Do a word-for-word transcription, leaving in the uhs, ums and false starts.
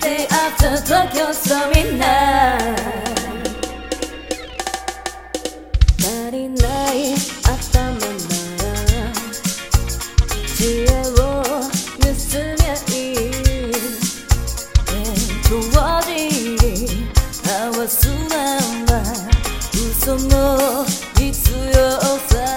day after Tokyo Story Night 足りない頭なら知恵を盗みゃいい同時に合わすなら嘘の必要さ